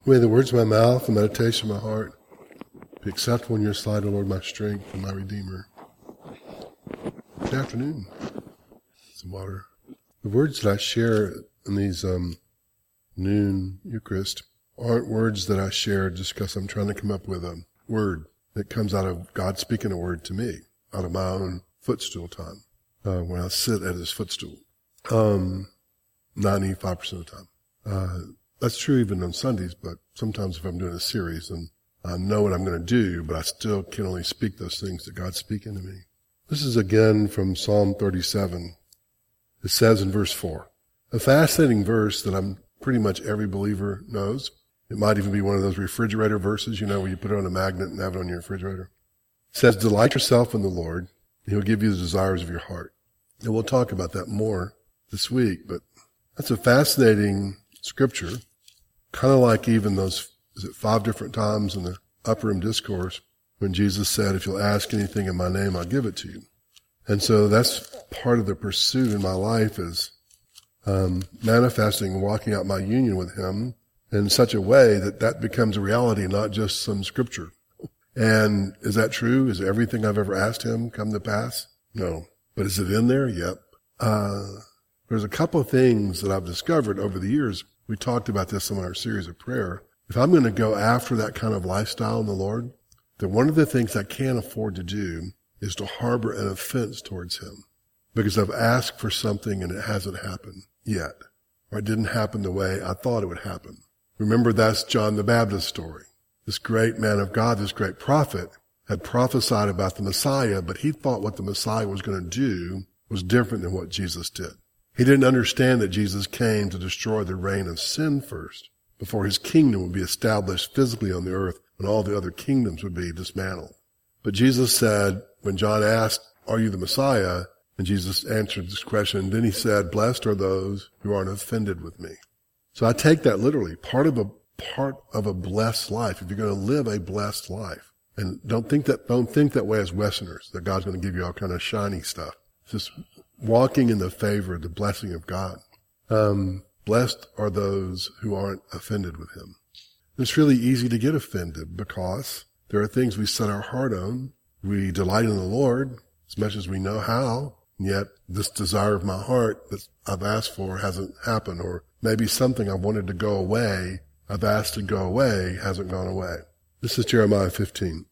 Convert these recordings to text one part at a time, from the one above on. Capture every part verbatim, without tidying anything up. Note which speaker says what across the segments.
Speaker 1: May the words of my mouth and meditation of my heart be acceptable in your sight, O Lord, my strength and my Redeemer. Good afternoon. Some water. The words that I share in these um, noon Eucharist aren't words that I share just because I'm trying to come up with a word that comes out of God speaking a word to me, out of my own footstool time, uh, when I sit at his footstool, um, ninety-five percent of the time. Uh, That's true even on Sundays, but sometimes if I'm doing a series and I know what I'm going to do, but I still can only speak those things that God's speaking to me. This is again from Psalm thirty-seven. It says in verse four, a fascinating verse that I'm pretty much every believer knows. It might even be one of those refrigerator verses, you know, where you put it on a magnet and have it on your refrigerator. It says, delight yourself in the Lord, and he'll give you the desires of your heart. And we'll talk about that more this week, but that's a fascinating scripture. Kind of like even those, is it five different times in the upper room discourse when Jesus said, if you'll ask anything in my name, I'll give it to you. And so that's part of the pursuit in my life is um, manifesting and walking out my union with him in such a way that that becomes a reality, not just some scripture. And is that true? Is everything I've ever asked him come to pass? No. But is it in there? Yep. Uh, there's a couple of things that I've discovered over the years. We talked about this in our series of prayer. If I'm going to go after that kind of lifestyle in the Lord, then one of the things I can't afford to do is to harbor an offense towards him because I've asked for something and it hasn't happened yet, or it didn't happen the way I thought it would happen. Remember, that's John the Baptist story. This great man of God, this great prophet, had prophesied about the Messiah, but he thought what the Messiah was going to do was different than what Jesus did. He didn't understand that Jesus came to destroy the reign of sin first, before his kingdom would be established physically on the earth and all the other kingdoms would be dismantled. But Jesus said, when John asked, are you the Messiah? And Jesus answered this question, and then he said, blessed are those who aren't offended with me. So I take that literally, part of a, part of a blessed life, if you're going to live a blessed life. And don't think that, don't think that way as Westerners, that God's going to give you all kind of shiny stuff. It's just walking in the favor, the blessing of God. Um, blessed are those who aren't offended with him. It's really easy to get offended because there are things we set our heart on. We delight in the Lord as much as we know how, and yet this desire of my heart that I've asked for hasn't happened, or maybe something I wanted to go away, I've asked to go away, hasn't gone away. This is Jeremiah fifteen.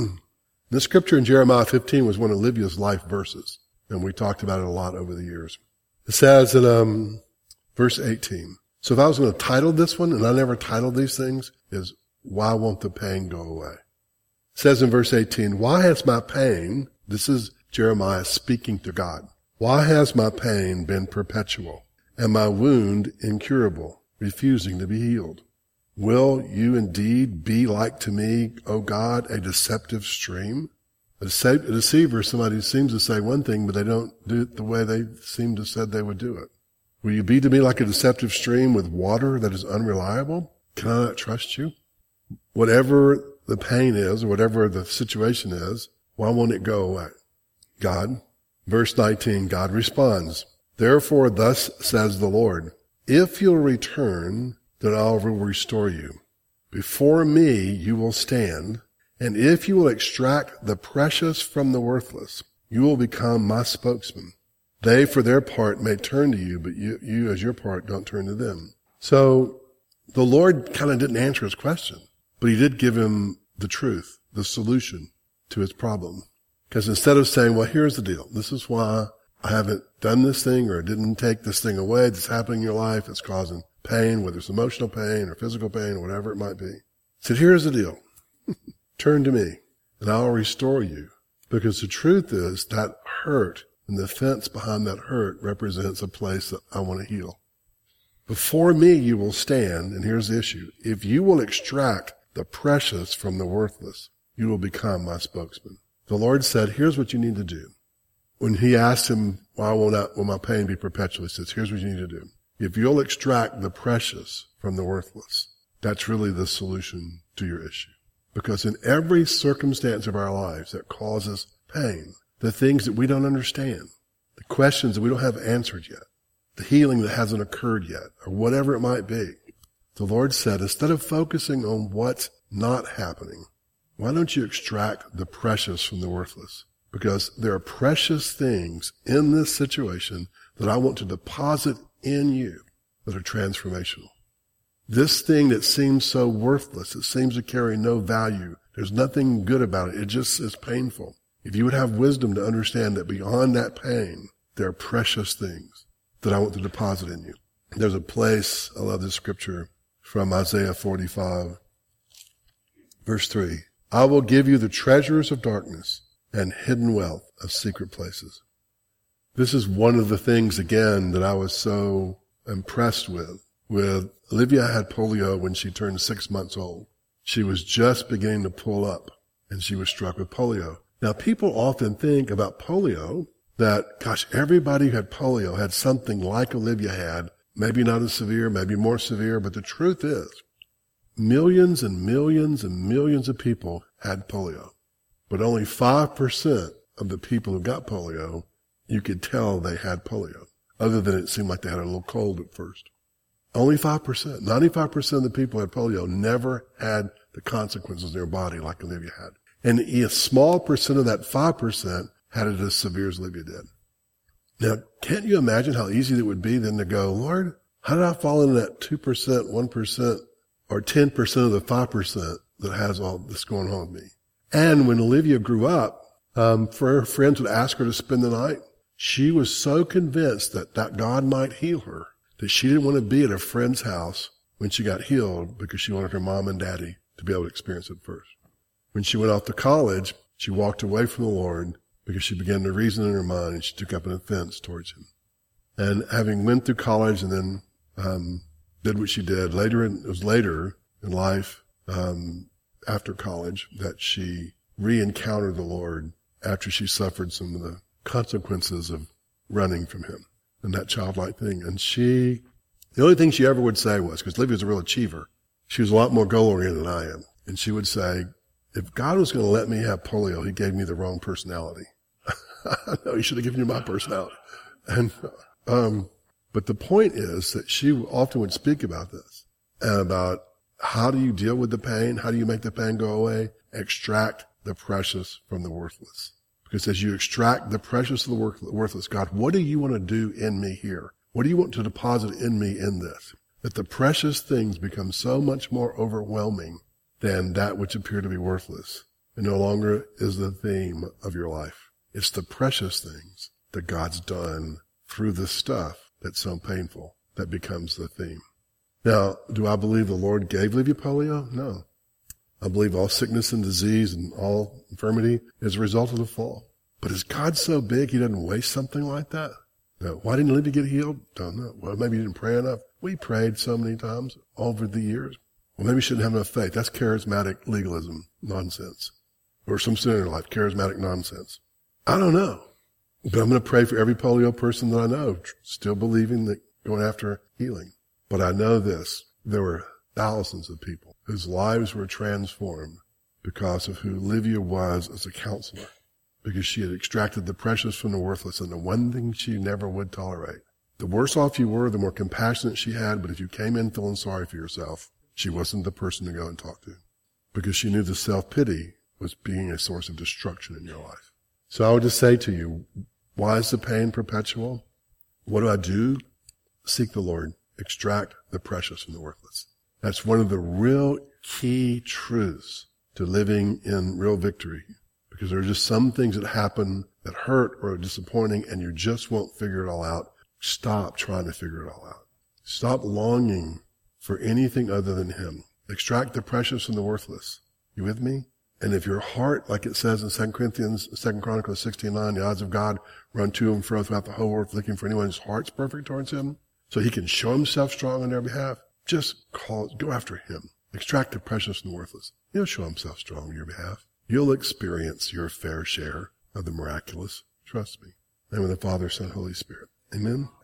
Speaker 1: This scripture in Jeremiah fifteen was one of Olivia's life verses. And we talked about it a lot over the years. It says in um, verse eighteen. So if I was going to title this one, and I never titled these things, is why won't the pain go away? It says in verse eighteen, why has my pain, this is Jeremiah speaking to God, why has my pain been perpetual and my wound incurable, refusing to be healed? Will you indeed be like to me, O God, a deceptive stream? A deceiver is somebody who seems to say one thing, but they don't do it the way they seem to said they would do it. Will you be to me like a deceptive stream with water that is unreliable? Can I not trust you? Whatever the pain is, or whatever the situation is, why won't it go away? God, verse nineteen, God responds, therefore thus says the Lord, if you'll return, then I will restore you. Before me you will stand, and if you will extract the precious from the worthless, you will become my spokesman. They, for their part, may turn to you, but you, you as your part, don't turn to them. So the Lord kind of didn't answer his question, but he did give him the truth, the solution to his problem. Because instead of saying, well, here's the deal. This is why I haven't done this thing or didn't take this thing away that's happening in your life. It's causing pain, whether it's emotional pain or physical pain or whatever it might be. He said, here's the deal. Turn to me, and I'll restore you. Because the truth is that hurt and the fence behind that hurt represents a place that I want to heal. Before me you will stand, and here's the issue. If you will extract the precious from the worthless, you will become my spokesman. The Lord said, here's what you need to do. When he asked him, why will not, will my pain be perpetual? He says, here's what you need to do. If you'll extract the precious from the worthless, that's really the solution to your issue. Because in every circumstance of our lives that causes pain, the things that we don't understand, the questions that we don't have answered yet, the healing that hasn't occurred yet, or whatever it might be, The Lord said, instead of focusing on what's not happening, why don't you extract the precious from the worthless? Because there are precious things in this situation that I want to deposit in you that are transformational. This thing that seems so worthless, it seems to carry no value, there's nothing good about it, it just is painful. If you would have wisdom to understand that beyond that pain, there are precious things that I want to deposit in you. There's a place, I love this scripture from Isaiah forty-five, verse three. I will give you the treasures of darkness and hidden wealth of secret places. This is one of the things, again, that I was so impressed with. With Olivia had polio when she turned six months old. She was just beginning to pull up, and she was struck with polio. Now, people often think about polio that, gosh, everybody who had polio had something like Olivia had, maybe not as severe, maybe more severe, but the truth is, millions and millions and millions of people had polio, but only five percent of the people who got polio, you could tell they had polio, other than it seemed like they had a little cold at first. Only five percent. ninety-five percent of the people who had polio never had the consequences in their body like Olivia had. And a small percent of that five percent had it as severe as Olivia did. Now, can't you imagine how easy it would be then to go, Lord, how did I fall into that two percent, one percent, or ten percent of the five percent that has all this going on with me? And when Olivia grew up, um, for her friends would ask her to spend the night. She was so convinced that, that God might heal her that she didn't want to be at a friend's house when she got healed because she wanted her mom and daddy to be able to experience it first. When she went off to college, she walked away from the Lord because she began to reason in her mind and she took up an offense towards him. And having went through college and then um did what she did, later in, it was later in life, um after college, that she re-encountered the Lord after she suffered some of the consequences of running from him and that childlike thing. And she, the only thing she ever would say was, because Olivia was a real achiever, she was a lot more goal-oriented than I am. And she would say, if God was going to let me have polio, he gave me the wrong personality. No, he should have given you my personality. And, um, but the point is that she often would speak about this and about how do you deal with the pain? How do you make the pain go away? Extract the precious from the worthless. Because as you extract the precious of the worthless, God, what do you want to do in me here? What do you want to deposit in me in this? That the precious things become so much more overwhelming than that which appear to be worthless. It no longer is the theme of your life. It's the precious things that God's done through the stuff that's so painful that becomes the theme. Now, do I believe the Lord gave Olivia polio? No. I believe all sickness and disease and all infirmity is a result of the fall. But is God so big he doesn't waste something like that? No. Why didn't Olivia get healed? Don't know. Well, maybe he didn't pray enough. We prayed so many times over the years. Well, maybe we shouldn't have enough faith. That's charismatic legalism nonsense. Or some sin in your life, charismatic nonsense. I don't know. But I'm going to pray for every polio person that I know, still believing that going after healing. But I know this. There were thousands of people whose lives were transformed because of who Olivia was as a counselor. Because she had extracted the precious from the worthless, and the one thing she never would tolerate. The worse off you were, the more compassionate she had, but if you came in feeling sorry for yourself, she wasn't the person to go and talk to. Because she knew the self-pity was being a source of destruction in your life. So I would just say to you, why is the pain perpetual? What do I do? Seek the Lord. Extract the precious from the worthless. That's one of the real key truths to living in real victory. Because there are just some things that happen that hurt or are disappointing and you just won't figure it all out. Stop trying to figure it all out. Stop longing for anything other than him. Extract the precious from the worthless. You with me? And if your heart, like it says in Second Corinthians, Second Chronicles sixteen nine, the eyes of God run to and fro throughout the whole earth looking for anyone whose heart's perfect towards him, so he can show himself strong on their behalf, just call, go after him. Extract the precious and the worthless. He'll show himself strong on your behalf. You'll experience your fair share of the miraculous. Trust me. In the name of the Father, Son, Holy Spirit. Amen.